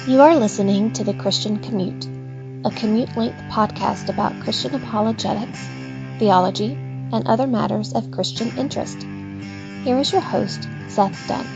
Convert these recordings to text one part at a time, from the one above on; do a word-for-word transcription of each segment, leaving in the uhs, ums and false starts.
You are listening to The Christian Commute, a commute-length podcast about Christian apologetics, theology, and other matters of Christian interest. Here is your host, Seth Dunn.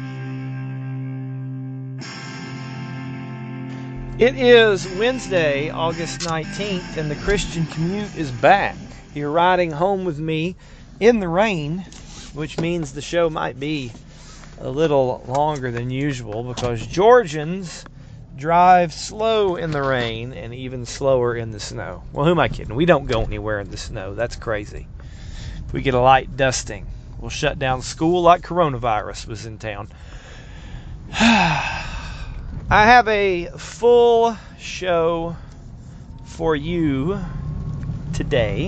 It is Wednesday, August nineteenth, and The Christian Commute is back. You're riding home with me in the rain, which means the show might be a little longer than usual because Georgians drive slow in the rain and even slower in the snow. Well, who am I kidding? We don't go anywhere in the snow. That's crazy. If we get a light dusting, we'll shut down school like coronavirus was in town. I have a full show for you today.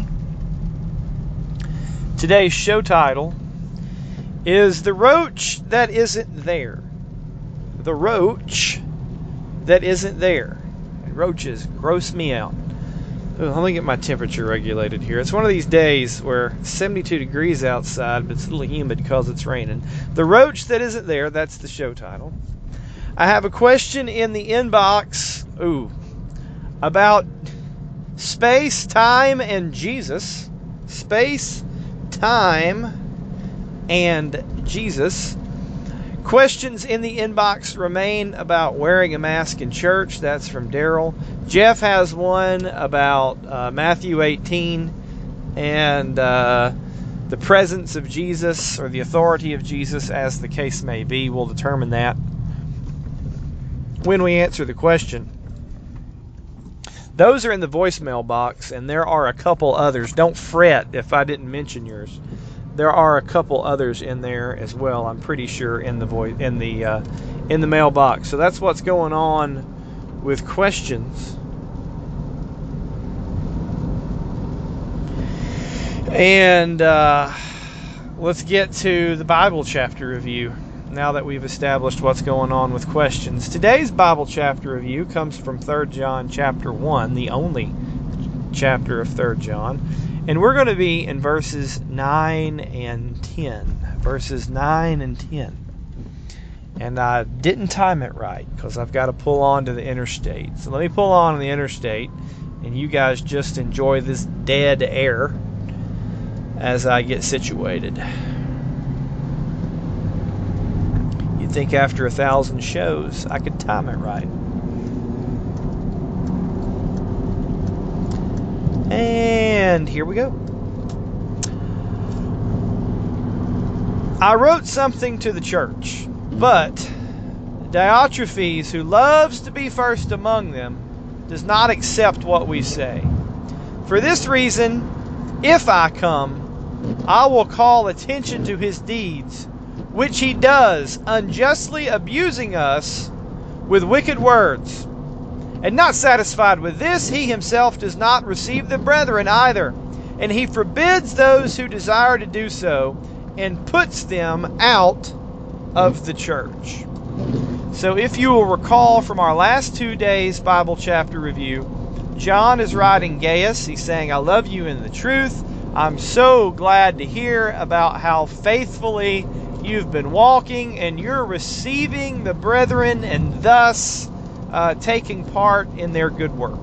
Today's show title is The Roach That Isn't There. The Roach That Isn't There. And roaches gross me out. Ooh, let me get my temperature regulated here. It's one of these days where it's seventy-two degrees outside, but it's a little humid because it's raining. The Roach That Isn't There, that's the show title. I have a question in the inbox, ooh, about space, time, and Jesus. Space, time, and Jesus. Questions in the inbox remain about wearing a mask in church. That's from Daryl. Jeff has one about uh, Matthew eighteen and uh, the presence of Jesus or the authority of Jesus, as the case may be. We'll determine that when we answer the question. Those are in the voicemail box, and there are a couple others. Don't fret if I didn't mention yours. There are a couple others in there as well. I'm pretty sure in the voice in the uh, in the mailbox. So that's what's going on with questions. And uh, let's get to the Bible chapter review. Now that we've established what's going on with questions, today's Bible chapter review comes from Third John chapter one, the only chapter of Third John. And we're going to be in verses nine and ten. Verses nine and ten. And I didn't time it right because I've got to pull on to the interstate. So let me pull on to the interstate and you guys just enjoy this dead air as I get situated. You'd think after a thousand shows I could time it right. And here we go. I wrote something to the church, but Diotrephes, who loves to be first among them, does not accept what we say. For this reason, if I come, I will call attention to his deeds, which he does, unjustly abusing us with wicked words. And not satisfied with this, he himself does not receive the brethren either. And he forbids those who desire to do so and puts them out of the church. So if you will recall from our last two days' Bible chapter review, John is writing Gaius. He's saying, I love you in the truth. I'm so glad to hear about how faithfully you've been walking and you're receiving the brethren and thus Uh, taking part in their good work.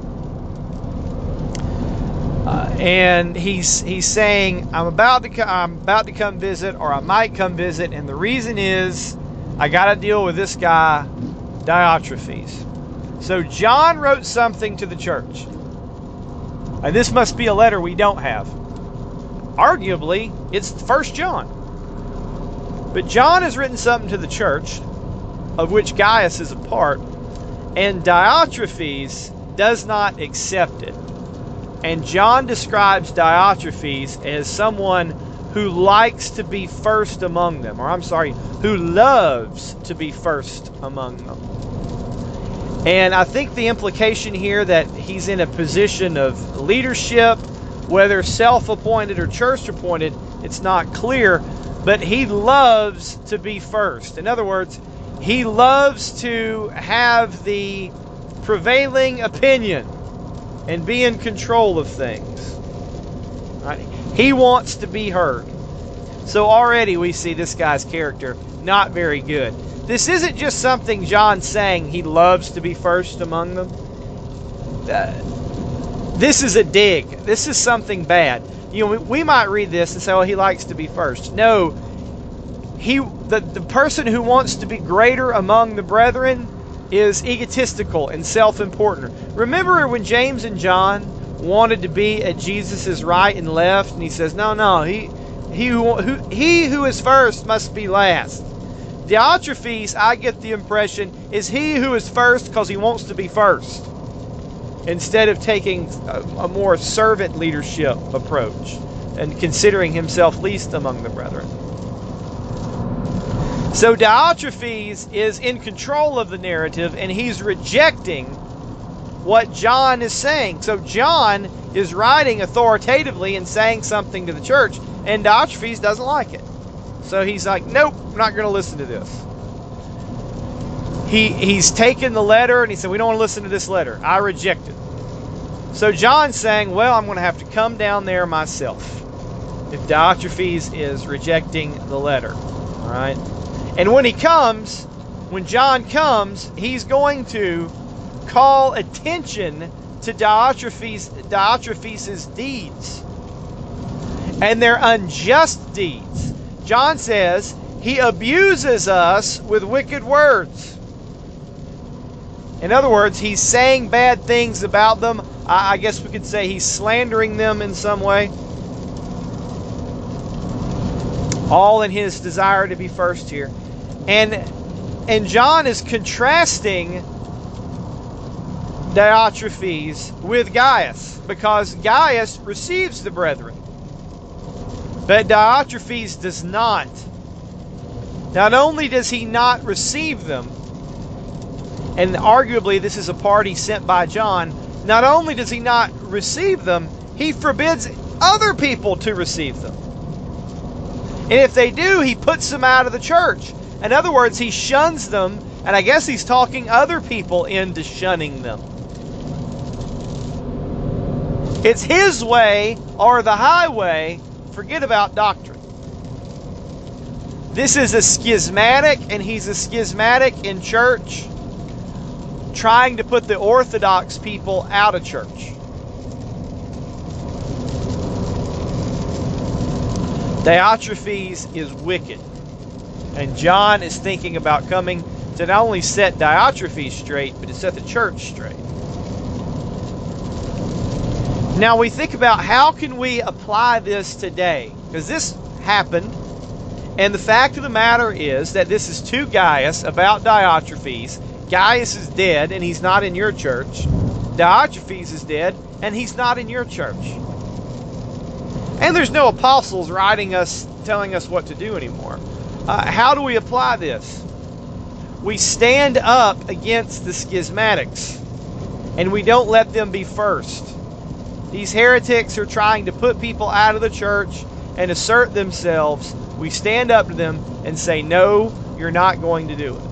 Uh, and he's he's saying, I'm about to co- I'm about to come visit, or I might come visit, and the reason is I got to deal with this guy Diotrephes. So John wrote something to the church, and this must be a letter we don't have. Arguably, it's First John, but John has written something to the church, of which Gaius is a part. And Diotrephes does not accept it. And John describes Diotrephes as someone who likes to be first among them. Or I'm sorry, who loves to be first among them. And I think the implication here that he's in a position of leadership, whether self-appointed or church-appointed, it's not clear. But he loves to be first. In other words, he loves to have the prevailing opinion and be in control of things. Right? He wants to be heard. So already we see this guy's character not very good. This isn't just something John's saying he loves to be first among them. Uh, this is a dig. This is something bad. You know, we, we might read this and say, "Oh, he likes to be first." No, he the, the person who wants to be greater among the brethren is egotistical and self-important. Remember when James and John wanted to be at Jesus' right and left, and he says, "No, no, he he who, who he who is first must be last." Diotrephes, I get the impression, is he who is first because he wants to be first, instead of taking a, a more servant leadership approach and considering himself least among the brethren. So Diotrephes is in control of the narrative, and he's rejecting what John is saying. So John is writing authoritatively and saying something to the church, and Diotrephes doesn't like it. So he's like, "Nope, I'm not going to listen to this." He He's taken the letter, and he said, "We don't want to listen to this letter. I reject it." So John's saying, "Well, I'm going to have to come down there myself if Diotrephes is rejecting the letter." All right? And when he comes, when John comes, he's going to call attention to Diotrephes, Diotrephes' deeds. And they're unjust deeds. John says he abuses us with wicked words. In other words, he's saying bad things about them. I guess we could say he's slandering them in some way. All in his desire to be first here. And, and John is contrasting Diotrephes with Gaius, because Gaius receives the brethren, but Diotrephes does not. Not only does he not receive them, and arguably this is a party sent by John, not only does he not receive them, he forbids other people to receive them. And if they do, he puts them out of the church. In other words, he shuns them, and I guess he's talking other people into shunning them. It's his way or the highway. Forget about doctrine. This is a schismatic, and he's a schismatic in church, trying to put the Orthodox people out of church. Diotrephes is wicked, and John is thinking about coming to not only set Diotrephes straight, but to set the church straight. Now we think about how can we apply this today, because this happened, and the fact of the matter is that this is to Gaius about Diotrephes. Gaius is dead, and he's not in your church. Diotrephes is dead, and he's not in your church. And there's no apostles writing us, telling us what to do anymore. Uh, how do we apply this? We stand up against the schismatics, and we don't let them be first. These heretics are trying to put people out of the church and assert themselves. We stand up to them and say, "No, you're not going to do it."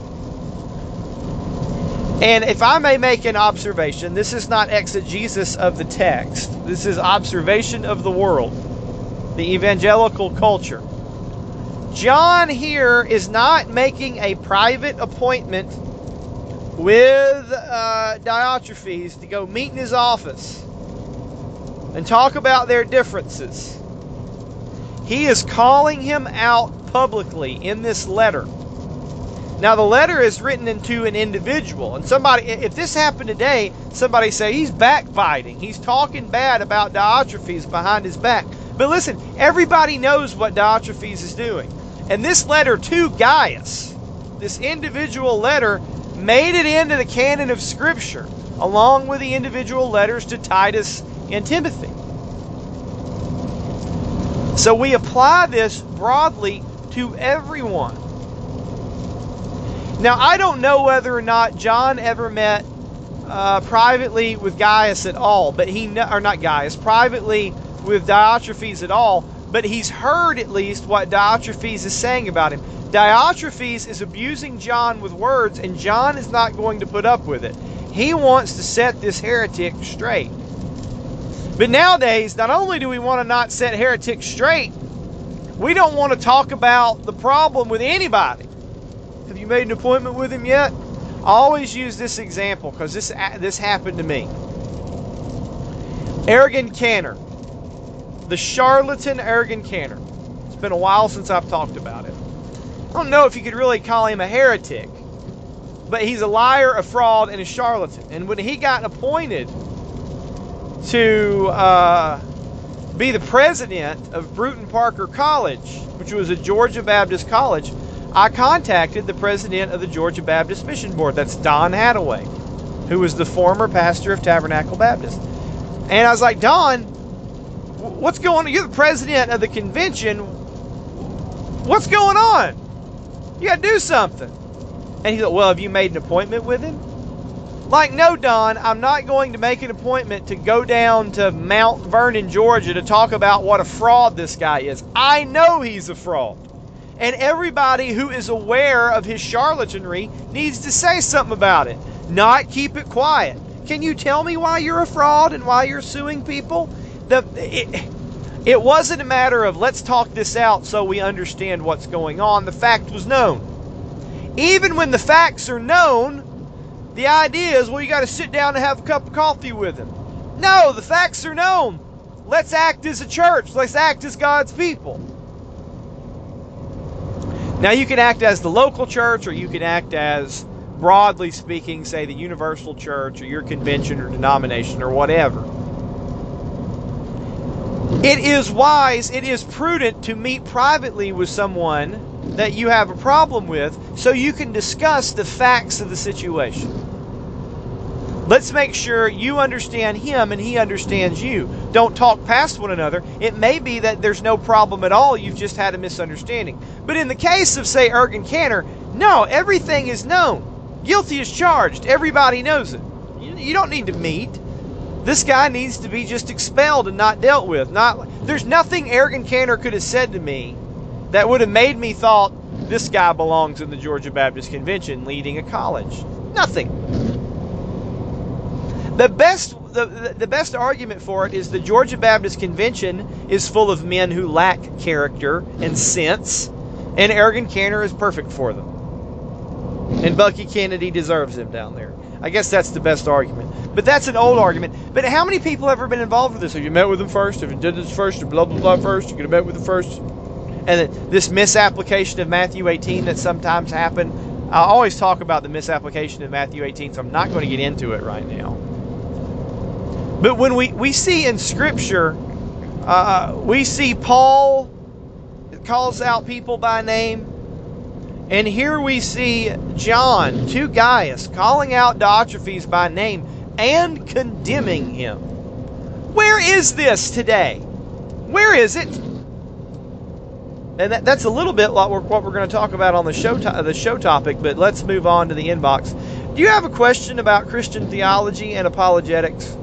And if I may make an observation, this is not exegesis of the text. This is observation of the world, the evangelical culture. John here is not making a private appointment with uh, Diotrephes to go meet in his office and talk about their differences. He is calling him out publicly in this letter. Now, the letter is written into an individual, and somebody, if this happened today, somebody say he's backbiting. He's talking bad about Diotrephes behind his back. But listen, everybody knows what Diotrephes is doing. And this letter to Gaius, this individual letter, made it into the canon of Scripture, along with the individual letters to Titus and Timothy. So we apply this broadly to everyone. Now, I don't know whether or not John ever met uh, privately with Gaius at all, but he, or not Gaius, privately with Diotrephes at all, but he's heard at least what Diotrephes is saying about him. Diotrephes is abusing John with words, and John is not going to put up with it. He wants to set this heretic straight. But nowadays, not only do we want to not set heretics straight, We don't want to talk about the problem with anybody. Have you made an appointment with him yet? I always use this example because this this happened to me. Ergen Cantor, the charlatan Ergen Cantor. It's been a while since I've talked about it. I don't know if you could really call him a heretic, but he's a liar, a fraud, and a charlatan. And when he got appointed to uh, be the president of Bruton Parker College, which was a Georgia Baptist college, I contacted the president of the Georgia Baptist Mission Board. That's Don Hattaway, who was the former pastor of Tabernacle Baptist. And I was like, Don, what's going on? You're the president of the convention. What's going on? You got to do something. And he said, well, have you made an appointment with him? Like, no, Don, I'm not going to make an appointment to go down to Mount Vernon, Georgia to talk about what a fraud this guy is. I know he's a fraud. And everybody who is aware of his charlatanry needs to say something about it, not keep it quiet. Can you tell me why you're a fraud and why you're suing people? The, it, it wasn't a matter of let's talk this out so we understand what's going on. The fact was known. Even when the facts are known, the idea is, well, you got to sit down and have a cup of coffee with him. No, the facts are known. Let's act as a church. Let's act as God's people. Now, you can act as the local church, or you can act as, broadly speaking, say the universal church or your convention or denomination or whatever. It is wise, it is prudent to meet privately with someone that you have a problem with so you can discuss the facts of the situation. Let's make sure you understand him and he understands you. Don't talk past one another. It may be that there's no problem at all, you've just had a misunderstanding. But in the case of, say, Ergen Cantor, no, everything is known. Guilty as charged. Everybody knows it. You, you don't need to meet. This guy needs to be just expelled and not dealt with. Not, there's nothing Ergen Cantor could have said to me that would have made me thought this guy belongs in the Georgia Baptist Convention leading a college. Nothing. The best, the, the best argument for it is the Georgia Baptist Convention is full of men who lack character and sense, and Ergen Cantor is perfect for them. And Bucky Kennedy deserves him down there. I guess that's the best argument. But that's an old argument. But how many people have ever been involved with this? Have you met with them first? Have you did this first? Or blah, blah, blah first? You could have met with them first? And then this misapplication of Matthew eighteen that sometimes happen. I always talk about the misapplication of Matthew eighteen, so I'm not going to get into it right now. But when we, we see in Scripture, uh, we see Paul calls out people by name. And here we see John to Gaius calling out Diotrephes by name and condemning him. Where is this today? Where is it? And that, that's a little bit like what we're going to talk about on the show, to, the show topic, but let's move on to the inbox. Do you have a question about Christian theology and apologetics?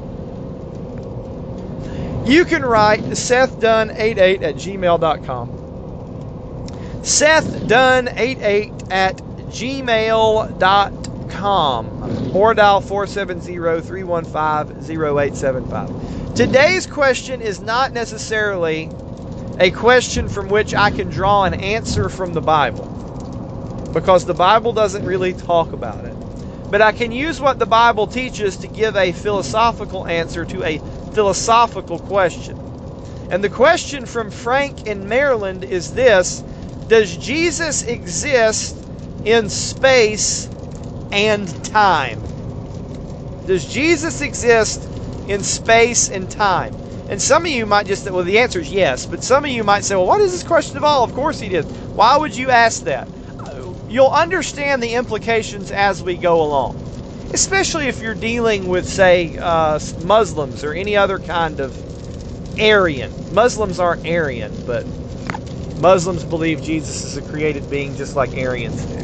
You can write to Seth Dunn eighty-eight at gmail dot com. Seth Dunn eighty-eight at gmail dot com or dial four seven zero, three one five, zero eight seven five. Today's question is not necessarily a question from which I can draw an answer from the Bible, because the Bible doesn't really talk about it. But I can use what the Bible teaches to give a philosophical answer to a philosophical question. And the question from Frank in Maryland is this: does Jesus exist in space and time? Does Jesus exist in space and time? And some of you might just say, well, the answer is yes. But some of you might say, well, what is this question of all? Of course he did. Why would you ask that? You'll understand the implications as we go along. Especially if you're dealing with, say, uh, Muslims or any other kind of Aryan. Muslims aren't Aryan, but Muslims believe Jesus is a created being just like Aryans do.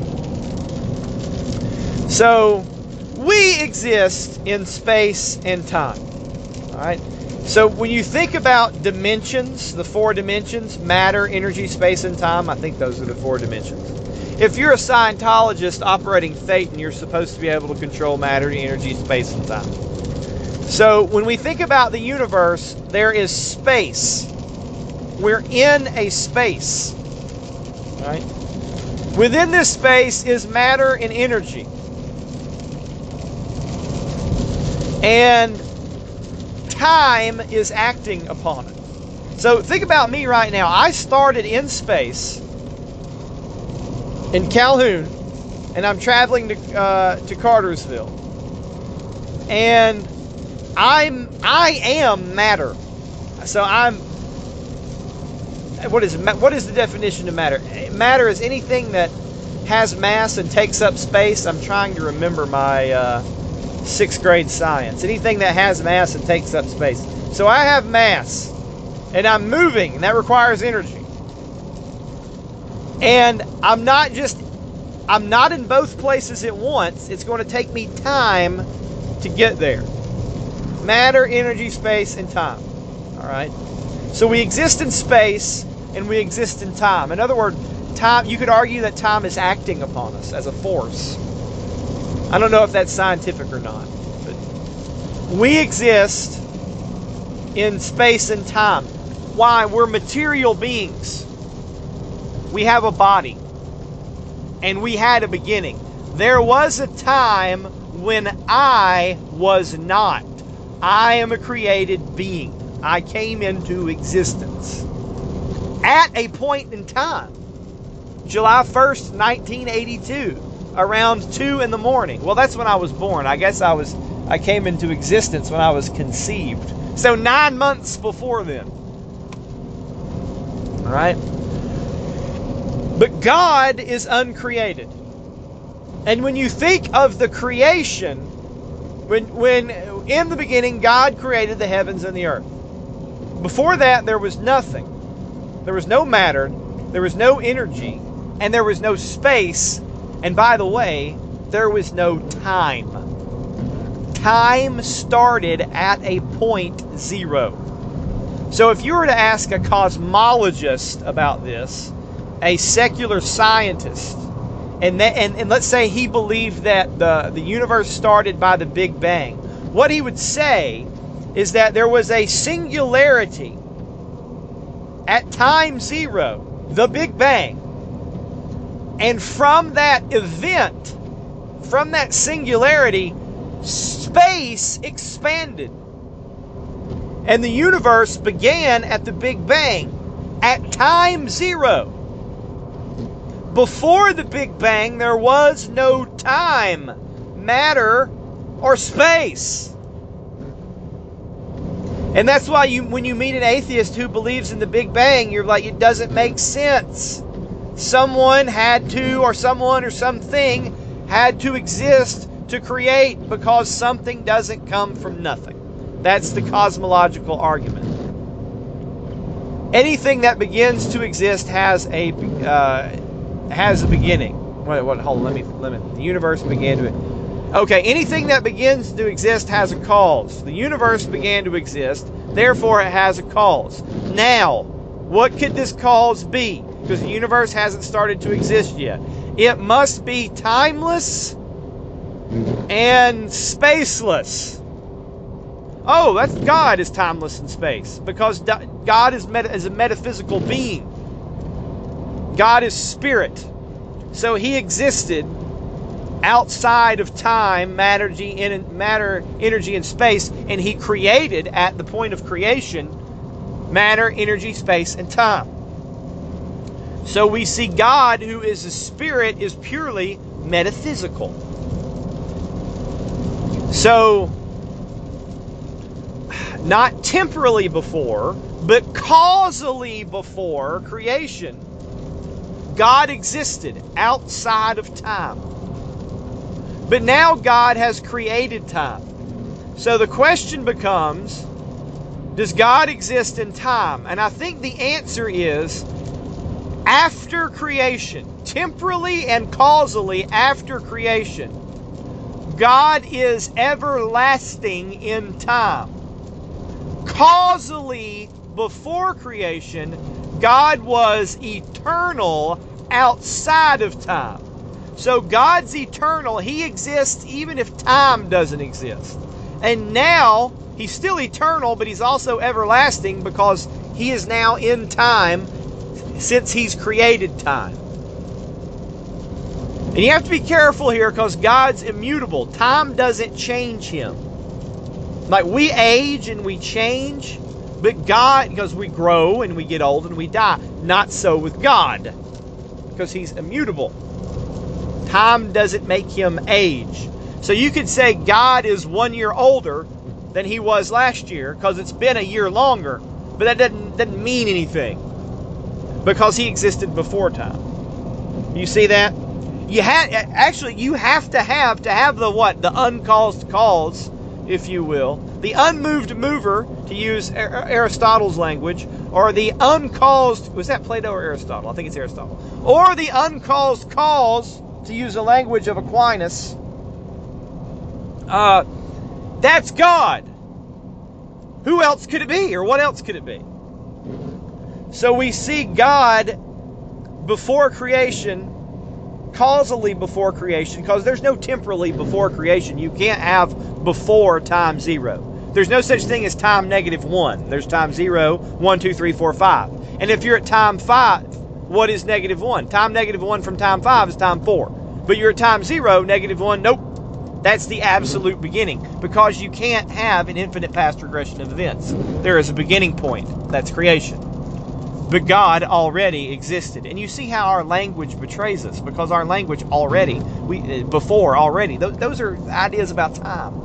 So, we exist in space and time. Alright? So, when you think about dimensions, the four dimensions, matter, energy, space, and time, I think those are the four dimensions. If you're a Scientologist operating Thetan, you're supposed to be able to control matter, energy, space, and time. So, when we think about the universe, there is space. we're in a space. Right? Within this space is matter and energy. And time is acting upon it. So think about me right now. I started in space in Calhoun, and I'm traveling to uh, to Cartersville. And I'm I am matter. So I'm what is what is the definition of matter? Matter is anything that has mass and takes up space. I'm trying to remember my uh, sixth grade science. Anything that has mass and takes up space. So I have mass, and I'm moving, and that requires energy. And I'm not just I'm not in both places at once. It's going to take me time to get there. Matter, energy, space, and time. All right. So we exist in space and we exist in time. In other words, time. You could argue that time is acting upon us as a force. I don't know if that's scientific or not, but we exist in space and time. Why? We're material beings. We have a body, and we had a beginning. There was a time when I was not. I am a created being. I came into existence at a point in time. July first, nineteen eighty-two, around two in the morning. Well, that's when I was born. I guess I was I came into existence when I was conceived. So nine months before then. All right? But God is uncreated. And when you think of the creation, when when in the beginning God created the heavens and the earth. Before that, there was nothing. There was no matter, there was no energy, and there was no space. And by the way, there was no time. Time started at a point zero. So if you were to ask a cosmologist about this, a secular scientist, and, that, and, and let's say he believed that the, the universe started by the Big Bang, what he would say is that there was a singularity at time zero, the Big Bang. And from that event, from that singularity, space expanded. And the universe began at the Big Bang, at time zero. Before the Big Bang, there was no time, matter, or space. And that's why you, when you meet an atheist who believes in the Big Bang, you're like, it doesn't make sense. Someone had to, or someone or something had to exist to create, because something doesn't come from nothing. That's the cosmological argument. Anything that begins to exist has a uh, has a beginning. Wait, what? Hold on. Let me. Let me. The universe began to. Okay. Anything that begins to exist has a cause. The universe began to exist, therefore it has a cause. Now, what could this cause be? Because the universe hasn't started to exist yet. It must be timeless and spaceless. Oh, that's God is timeless in space, because God is, meta, is a metaphysical being. God is spirit. So he existed outside of time, matter, matter, energy, and space, and he created at the point of creation matter, energy, space, and time. So we see God, who is a spirit, is purely metaphysical. So, not temporally before, but causally before creation, God existed outside of time. But now God has created time. So the question becomes, does God exist in time? And I think the answer is, after creation, temporally and causally after creation, God is everlasting in time. Causally before creation, God was eternal outside of time. So God's eternal. He exists even if time doesn't exist. And now, he's still eternal, but he's also everlasting, because He is now in time since He's created time. And you have to be careful here because God's immutable. Time doesn't change Him. Like we age and we change, but God, because we grow and we get old and we die. Not so with God, because He's immutable. Time doesn't make Him age. So you could say God is one year older than He was last year because it's been a year longer, but that doesn't, doesn't mean anything because He existed before time. You see that? You had actually you have to have to have the what? The uncaused cause, if you will. The unmoved mover, to use Aristotle's language, or the uncaused, was that Plato or Aristotle? I think it's Aristotle. Or the uncaused cause, to use the language of Aquinas. Uh, that's God. Who else could it be? Or what else could it be? So we see God before creation, causally before creation, because there's no temporally before creation. You can't have before time zero. There's no such thing as time negative one. There's time zero, one, two, three, four, five. And if you're at time five, what is negative one? Time negative one from time five is time four. But you're at time zero, negative one, nope. That's the absolute beginning, because you can't have an infinite past regression of events. There is a beginning point. That's creation. But God already existed. And you see how our language betrays us, because our language already, we before already, those, those are ideas about time.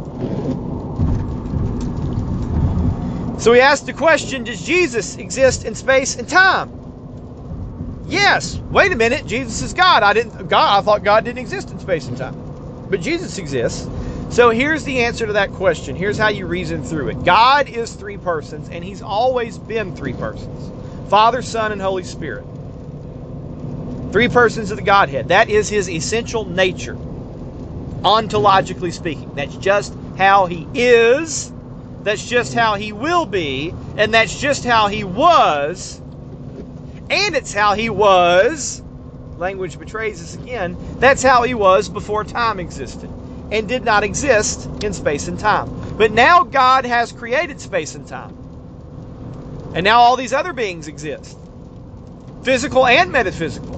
So we asked the question, does Jesus exist in space and time? Yes. Wait a minute, Jesus is God. I didn't God I thought God didn't exist in space and time. But Jesus exists. So here's the answer to that question. Here's how you reason through it. God is three persons, and He's always been three persons. Father, Son, and Holy Spirit. Three persons of the Godhead. That is His essential nature, ontologically speaking. That's just how He is. That's just how He will be. And that's just how He was. And it's how He was. Language betrays us again. That's how He was before time existed and did not exist in space and time. But now God has created space and time. And now all these other beings exist. Physical and metaphysical.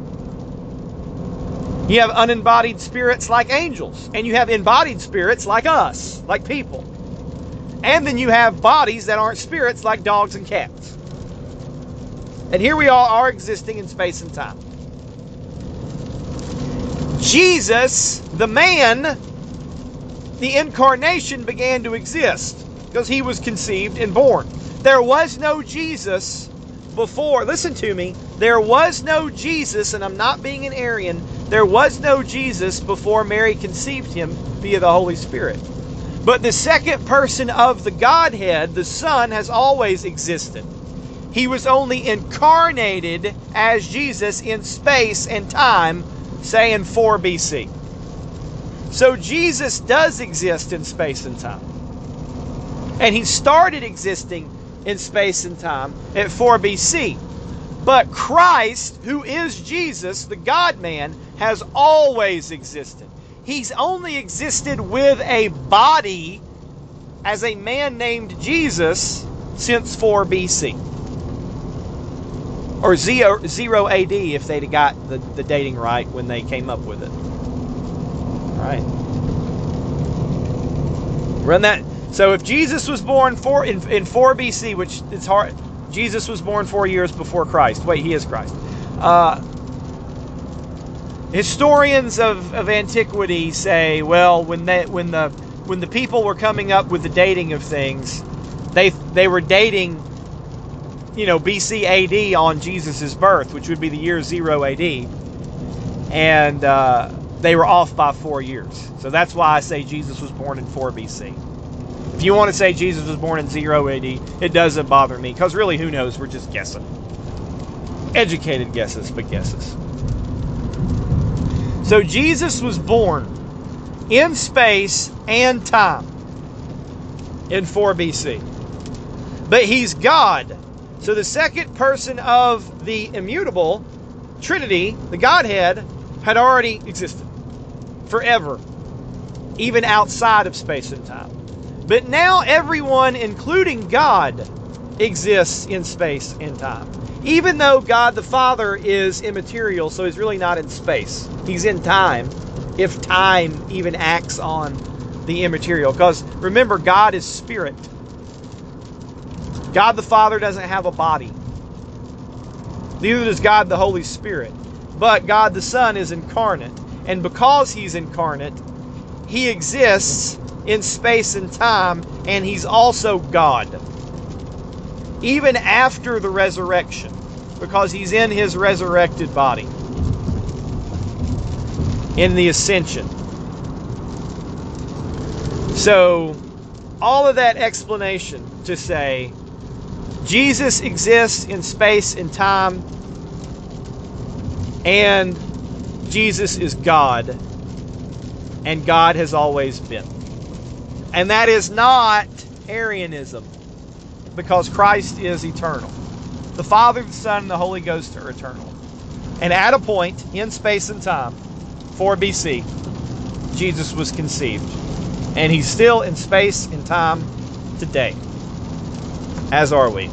You have unembodied spirits like angels. And you have embodied spirits like us, like people. And then you have bodies that aren't spirits like dogs and cats. And here we all are existing in space and time. Jesus, the man, the incarnation began to exist because He was conceived and born. There was no Jesus before. Listen to me. There was no Jesus, and I'm not being an Arian. There was no Jesus before Mary conceived Him via the Holy Spirit. But the second person of the Godhead, the Son, has always existed. He was only incarnated as Jesus in space and time, say in four B C. So Jesus does exist in space and time. And He started existing in space and time at four B C. But Christ, who is Jesus, the God-man, has always existed. He's only existed with a body as a man named Jesus since four B C. Or zero, zero A D if they'd have got the, the dating right when they came up with it. Right. Run that. So if Jesus was born four, in, in four B C, which it's hard, Jesus was born four years before Christ. Wait, He is Christ. Uh, historians of, of antiquity say, well, when they, when the when the people were coming up with the dating of things, they they were dating, you know, B C A D on Jesus' birth, which would be the year zero A D, and uh, they were off by four years. So that's why I say Jesus was born in four B C. If you want to say Jesus was born in zero A D, it doesn't bother me, because really, who knows? We're just guessing. Educated guesses, but guesses. So Jesus was born in space and time in four B C. But He's God. So the second person of the immutable Trinity, the Godhead, had already existed forever, even outside of space and time. But now everyone, including God, exists in space and time. Even though God the Father is immaterial, so he's really not in space. He's in time, if time even acts on the immaterial. Because remember, God is spirit. God the Father doesn't have a body. Neither does God the Holy Spirit. But God the Son is incarnate. And because he's incarnate, he exists in space and time, and he's also God. Even after the resurrection, because he's in his resurrected body. In the ascension. So, all of that explanation to say, Jesus exists in space and time, and Jesus is God, and God has always been. And that is not Arianism, because Christ is eternal. The Father, the Son, and the Holy Ghost are eternal. And at a point in space and time, four B C, Jesus was conceived. And he's still in space and time today. As are we.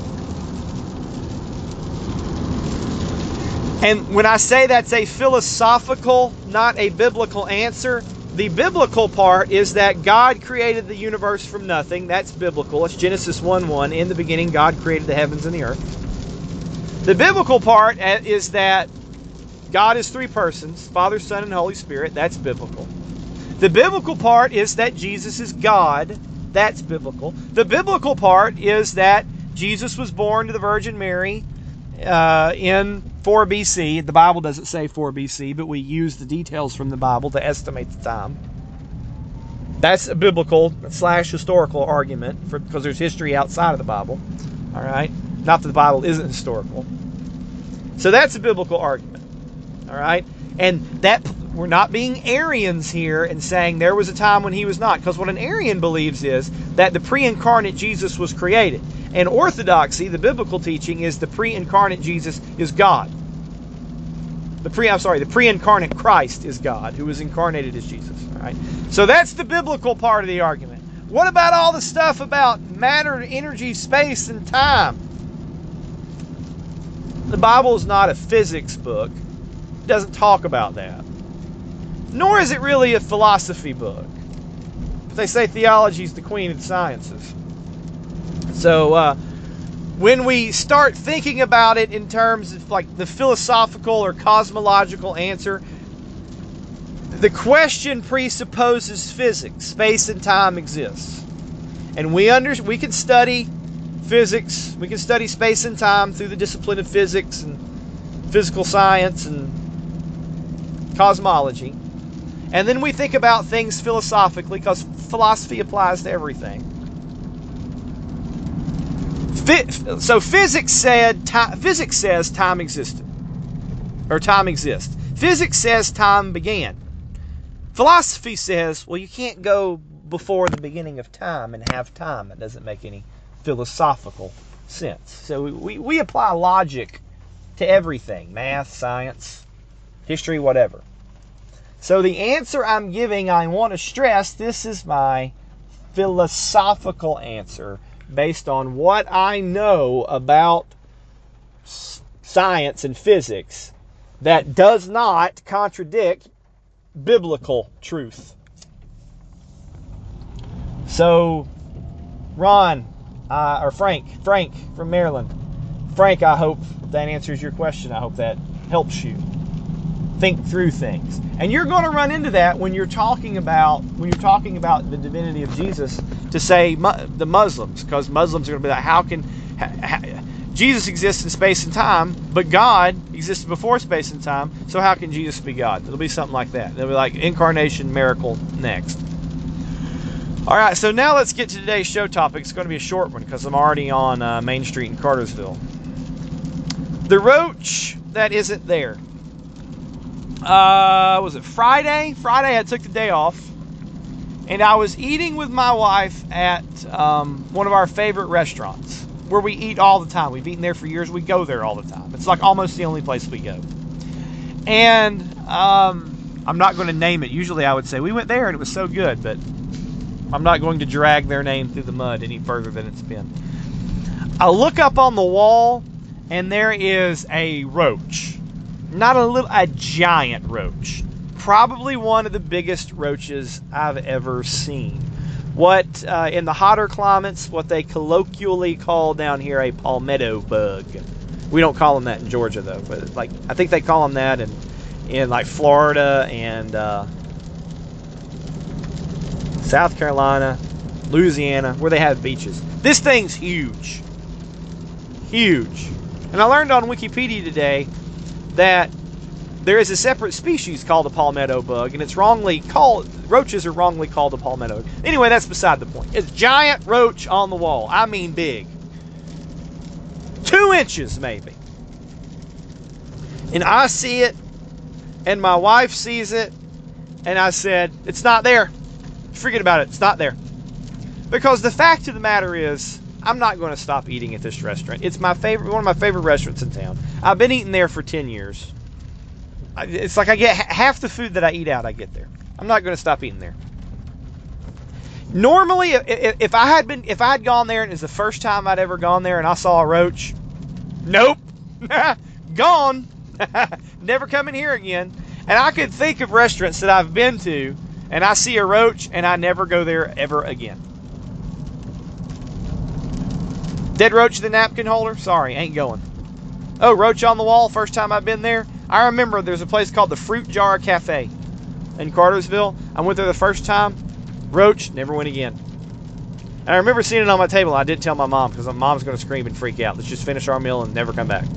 And when I say that's a philosophical, not a biblical answer, the biblical part is that God created the universe from nothing. That's biblical. It's Genesis one one. In the beginning, God created the heavens and the earth. The biblical part is that God is three persons, Father, Son, and Holy Spirit. That's biblical. The biblical part is that Jesus is God. That's biblical. The biblical part is that Jesus was born to the Virgin Mary uh, in four B C. The Bible doesn't say four B C, but we use the details from the Bible to estimate the time. That's a biblical slash historical argument for, because there's history outside of the Bible. All right? Not that the Bible isn't historical. So that's a biblical argument. All right? And that we're not being Arians here and saying there was a time when he was not. Because what an Arian believes is that the pre-incarnate Jesus was created. And orthodoxy, the biblical teaching, is the pre-incarnate Jesus is God. The pre I'm sorry, the pre-incarnate Christ is God, who was incarnated as Jesus. All right? So that's the biblical part of the argument. What about all the stuff about matter, energy, space, and time? The Bible is not a physics book. It doesn't talk about that. Nor is it really a philosophy book. But they say theology is the queen of the sciences. So uh, when we start thinking about it in terms of like the philosophical or cosmological answer, the question presupposes physics. Space and time exists. And we under, we can study physics, we can study space and time through the discipline of physics and physical science and cosmology. And then we think about things philosophically, because philosophy applies to everything. So physics said time, physics says time existed, or time exists. Physics says time began. Philosophy says, well, you can't go before the beginning of time and have time. It doesn't make any philosophical sense. So we, we apply logic to everything: math, science, history, whatever. So the answer I'm giving, I want to stress, this is my philosophical answer based on what I know about science and physics that does not contradict biblical truth. So, Ron, uh, or Frank, Frank from Maryland. Frank, I hope that answers your question. I hope that helps you think through things. And you're going to run into that when you're talking about when you're talking about the divinity of Jesus to say mu- the Muslims, because Muslims are going to be like, how can ha, ha, Jesus exists in space and time, but God existed before space and time, so how can Jesus be God? It'll be something like that. It'll be like incarnation, miracle next. All right, so now let's get to today's show topic. It's going to be a short one because I'm already on uh, Main Street in Cartersville. The roach that isn't there. Uh, was it Friday? Friday I took the day off, and I was eating with my wife at um, one of our favorite restaurants where we eat all the time. We've eaten there for years. We go there all the time. It's like almost the only place we go. And um, I'm not going to name it. Usually I would say we went there and it was so good, but I'm not going to drag their name through the mud any further than it's been. I look up on the wall, and there is a roach. Not a little, a giant roach. Probably one of the biggest roaches I've ever seen. What, uh, in the hotter climates, what they colloquially call down here a palmetto bug. We don't call them that in Georgia, though. But like, I think they call them that in, in like Florida and uh, South Carolina, Louisiana, where they have beaches. This thing's huge. Huge. And I learned on Wikipedia today that there is a separate species called a palmetto bug, and it's wrongly called, roaches are wrongly called a palmetto. Anyway, that's beside the point. It's a giant roach on the wall. I mean big. Two inches, maybe. And I see it, and my wife sees it, and I said, it's not there. Forget about it. It's not there. Because the fact of the matter is, I'm not going to stop eating at this restaurant. It's my favorite, one of my favorite restaurants in town. I've been eating there for ten years. It's like I get half the food that I eat out, I get there. I'm not going to stop eating there. Normally, if I had been, if I had gone there and it was the first time I'd ever gone there and I saw a roach, nope, gone, never coming here again. And I could think of restaurants that I've been to and I see a roach and I never go there ever again. Dead roach in the napkin holder? Sorry, ain't going. Oh, roach on the wall, first time I've been there. I remember there's a place called the Fruit Jar Cafe in Cartersville. I went there the first time. Roach, never went again. And I remember seeing it on my table. I didn't tell my mom because my mom's going to scream and freak out. Let's just finish our meal and never come back.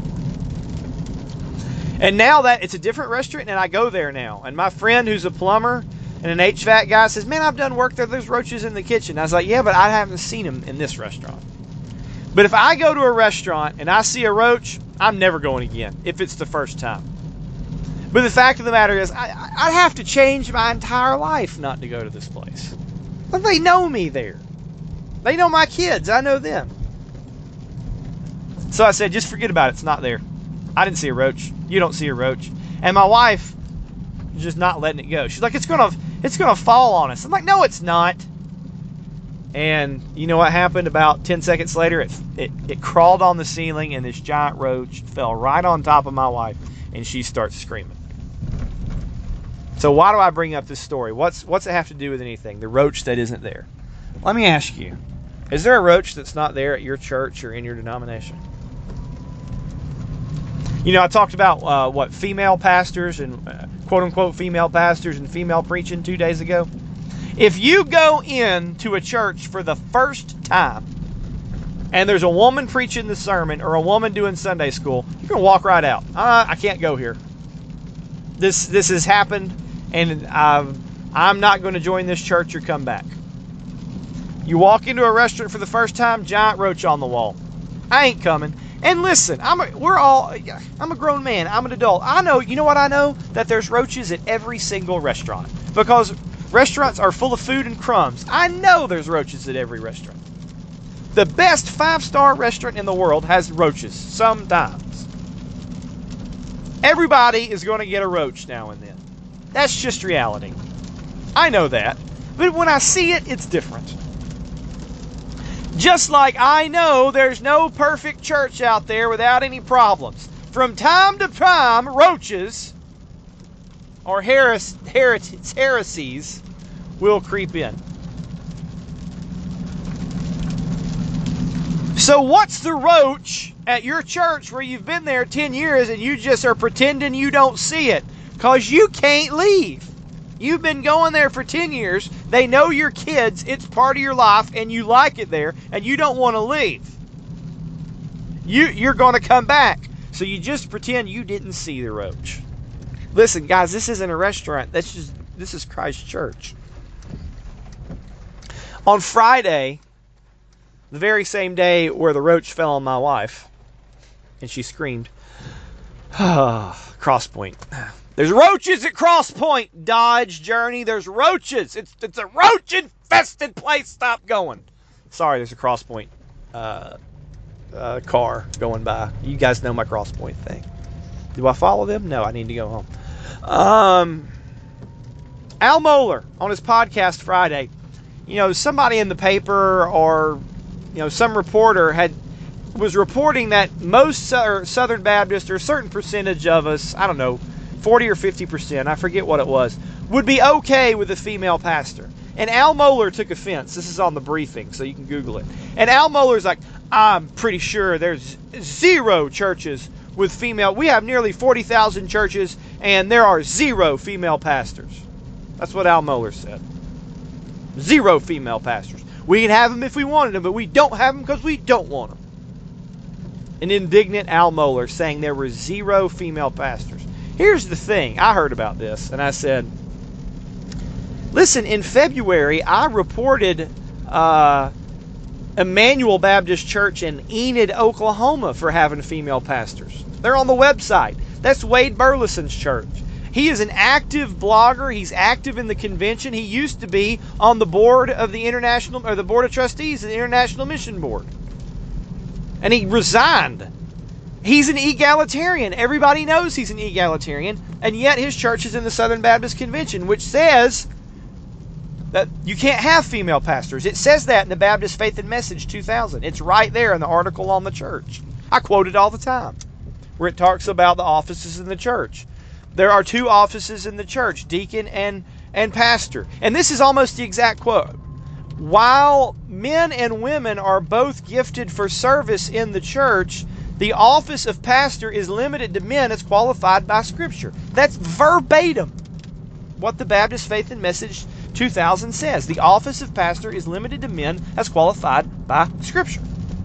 And now that it's a different restaurant and I go there now. And my friend who's a plumber and an H V A C guy says, man, I've done work there. There's roaches in the kitchen. I was like, yeah, but I haven't seen them in this restaurant. But if I go to a restaurant and I see a roach, I'm never going again if it's the first time. But the fact of the matter is, I, I'd have to change my entire life not to go to this place. But they know me there. They know my kids. I know them. So I said, just forget about it. It's not there. I didn't see a roach. You don't see a roach. And my wife is just not letting it go. She's like, it's gonna, it's gonna fall on us. I'm like, no, it's not. And you know what happened about ten seconds later? It, it, it crawled on the ceiling and this giant roach fell right on top of my wife and she starts screaming. So why do I bring up this story? What's what's it have to do with anything? The roach that isn't there. Let me ask you, is there a roach that's not there at your church or in your denomination? You know, I talked about uh, what female pastors and uh, quote-unquote female pastors and female preaching two days ago. If you go into a church for the first time and there's a woman preaching the sermon or a woman doing Sunday school, you're going to walk right out. Uh, I can't go here. This this has happened, and I've, I'm not going to join this church or come back. You walk into a restaurant for the first time, giant roach on the wall. I ain't coming. And listen, I'm a, we're all, I'm a grown man. I'm an adult. I know, you know what I know? That there's roaches at every single restaurant. Because restaurants are full of food and crumbs. I know there's roaches at every restaurant. The best five-star restaurant in the world has roaches sometimes. Everybody is going to get a roach now and then. That's just reality. I know that. But when I see it, it's different. Just like I know there's no perfect church out there without any problems. From time to time, roaches or heres- heres- heresies will creep in. So what's the roach at your church where you've been there ten years and you just are pretending you don't see it? Because you can't leave. You've been going there for ten years. They know your kids. It's part of your life and you like it there and you don't want to leave. You, you're going to come back. So you just pretend you didn't see the roach. Listen, guys, this isn't a restaurant. That's just, this is Christ Church. On Friday, the very same day where the roach fell on my wife, and she screamed, Cross Point. There's roaches at Cross Point, Dodge Journey. There's roaches. It's it's a roach-infested place. Stop going. Sorry, there's a Cross Point uh, uh, car going by. You guys know my Cross Point thing. Do I follow them? No, I need to go home. Um, Al Mohler, on his podcast Friday, you know, somebody in the paper or, you know, some reporter had was reporting that most Southern Baptists, or a certain percentage of us, I don't know, forty or fifty percent, I forget what it was, would be okay with a female pastor. And Al Mohler took offense. This is on the briefing, so you can Google it. And Al Mohler's like, I'm pretty sure there's zero churches with female. We have nearly forty thousand churches, and there are zero female pastors. That's what Al Mohler said. Zero female pastors. We can have them if we wanted them, but we don't have them because we don't want them. An indignant Al Mohler saying there were zero female pastors. Here's the thing. I heard about this, and I said, listen, in February, I reported uh, Emmanuel Baptist Church in Enid, Oklahoma for having female pastors. They're on the website. That's Wade Burleson's church. He is an active blogger. He's active in the convention. He used to be on the board of the International, or the Board of Trustees of the International Mission Board. And he resigned. He's an egalitarian. Everybody knows he's an egalitarian. And yet his church is in the Southern Baptist Convention, which says that you can't have female pastors. It says that in the Baptist Faith and Message two thousand. It's right there in the article on the church. I quote it all the time, where it talks about the offices in the church. There are two offices in the church, deacon and, and pastor. And this is almost the exact quote. While men and women are both gifted for service in the church, the office of pastor is limited to men as qualified by Scripture. That's verbatim what the Baptist Faith and Message two thousand says. The office of pastor is limited to men as qualified by Scripture.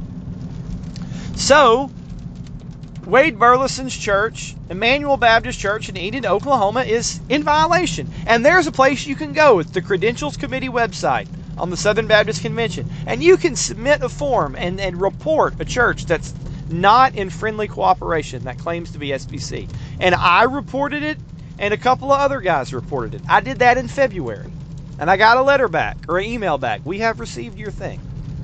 So, Wade Burleson's church, Emmanuel Baptist Church in Enid, Oklahoma, is in violation. And there's a place you can go. It's the Credentials Committee website on the Southern Baptist Convention. And you can submit a form and, and report a church that's not in friendly cooperation that claims to be S B C. And I reported it, and a couple of other guys reported it. I did that in February. And I got a letter back, or an email back. We have received your thing.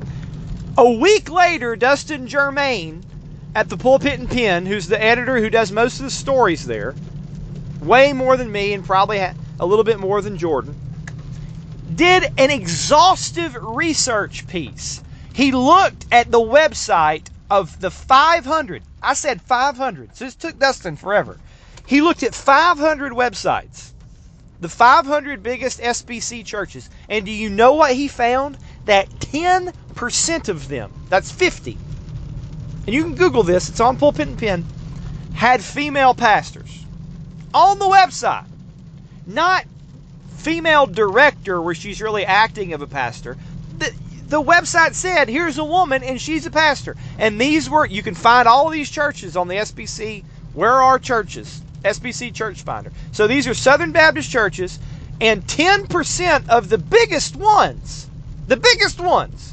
A week later, Dustin Germain at the Pulpit and Pen, who's the editor who does most of the stories there, way more than me and probably a little bit more than Jordan, did an exhaustive research piece. He looked at the website of the five hundred. I said five hundred, so this took Dustin forever. He looked at five hundred websites, the five hundred biggest S B C churches, and do you know what he found? That ten percent of them, that's fifty, and you can Google this, it's on Pulpit and Pen, had female pastors on the website. Not female director where she's really acting of a pastor. The, the website said, here's a woman and she's a pastor. And these were, you can find all of these churches on the S B C. Where are churches? S B C Church Finder. So these are Southern Baptist churches, and ten percent of the biggest ones, the biggest ones,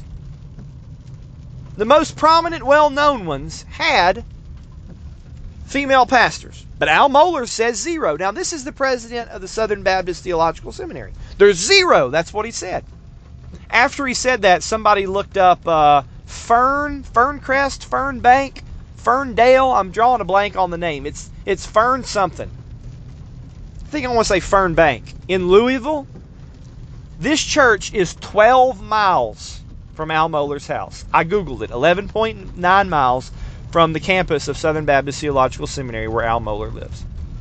the most prominent, well-known ones, had female pastors. But Al Mohler says zero. Now, this is the president of the Southern Baptist Theological Seminary. There's zero. That's what he said. After he said that, somebody looked up uh, Fern, Ferncrest, Fern Bank, Ferndale. I'm drawing a blank on the name. It's it's Fern something. I think I want to say Fern Bank. In Louisville, this church is twelve miles from Al Mohler's house. I Googled it. eleven point nine miles from the campus of Southern Baptist Theological Seminary where Al Mohler lives.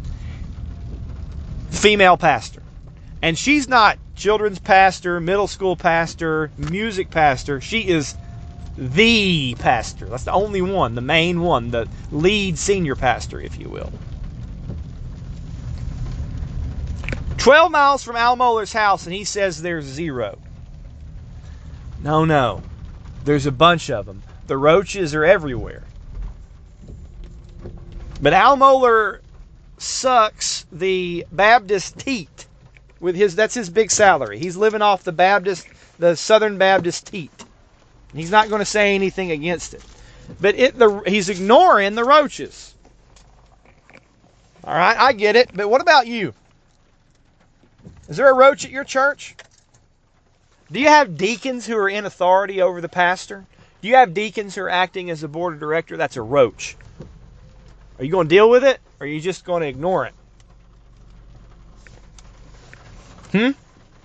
Female pastor. And she's not children's pastor, middle school pastor, music pastor. She is the pastor. That's the only one, the main one, the lead senior pastor, if you will. twelve miles from Al Mohler's house, and he says there's zero. No, no. There's a bunch of them. The roaches are everywhere. But Al Mohler sucks the Baptist teat with his, that's his big salary. He's living off the Baptist, the Southern Baptist teat. He's not going to say anything against it. But it, the, he's ignoring the roaches. All right, I get it. But what about you? Is there a roach at your church? Do you have deacons who are in authority over the pastor? Do you have deacons who are acting as a board of director? That's a roach. Are you going to deal with it, or are you just going to ignore it? Hmm?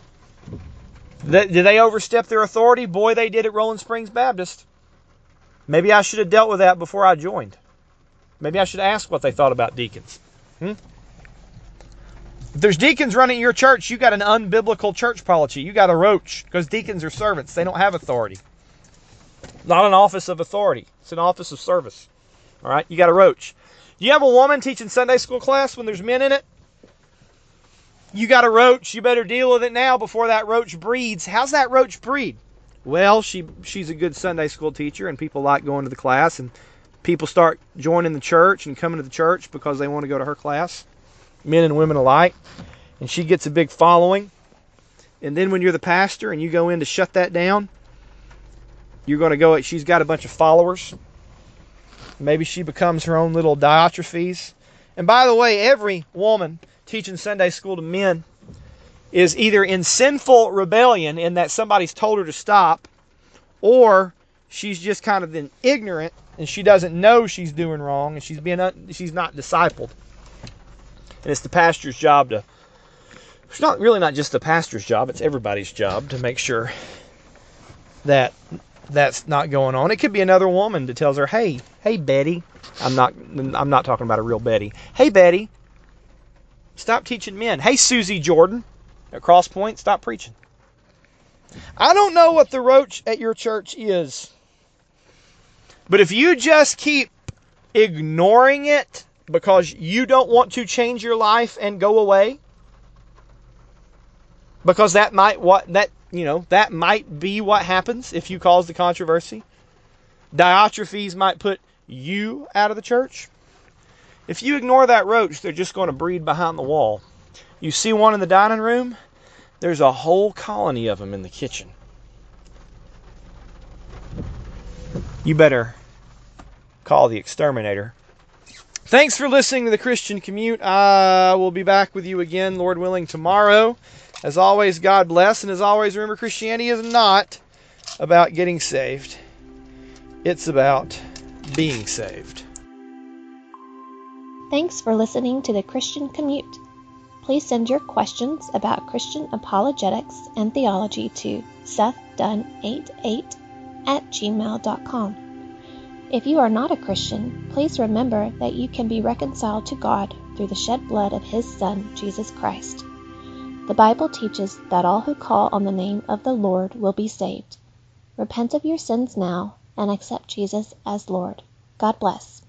Did they overstep their authority? Boy, they did at Rolling Springs Baptist. Maybe I should have dealt with that before I joined. Maybe I should ask what they thought about deacons. Hmm? If there's deacons running your church, you got an unbiblical church policy. You got a roach, because deacons are servants. They don't have authority. Not an office of authority. It's an office of service. All right? You got a roach. You have a woman teaching Sunday school class when there's men in it? You got a roach. You better deal with it now before that roach breeds. How's that roach breed? Well, she she's a good Sunday school teacher, and people like going to the class, and people start joining the church and coming to the church because they want to go to her class, men and women alike, and she gets a big following. And then when you're the pastor and you go in to shut that down, you're going to go, she's got a bunch of followers. Maybe she becomes her own little Diotrephes. And by the way, every woman teaching Sunday school to men is either in sinful rebellion in that somebody's told her to stop, or she's just kind of in ignorant and she doesn't know she's doing wrong, and she's being un- she's not discipled. And it's the pastor's job to, it's not really not just the pastor's job, it's everybody's job to make sure that that's not going on. It could be another woman that tells her, hey, hey Betty, I'm not I'm not talking about a real Betty. Hey Betty, stop teaching men. Hey Susie Jordan at Cross Point, stop preaching. I don't know what the roach at your church is, but if you just keep ignoring it because you don't want to change your life and go away, because that might what that you know that might be what happens if you cause the controversy. Diotrephes might put you out of the church. If you ignore that roach, they're just going to breed behind the wall. You see one in the dining room, there's a whole colony of them in the kitchen. You better call the exterminator. Thanks for listening to the Christian Commute. I will be back with you again, Lord willing, tomorrow. As always, God bless. And as always, remember, Christianity is not about getting saved. It's about being saved. Thanks for listening to the Christian Commute. Please send your questions about Christian apologetics and theology to seth dunn eighty-eight at gmail dot com. If you are not a Christian, please remember that you can be reconciled to God through the shed blood of His Son, Jesus Christ. The Bible teaches that all who call on the name of the Lord will be saved. Repent of your sins now and accept Jesus as Lord. God bless.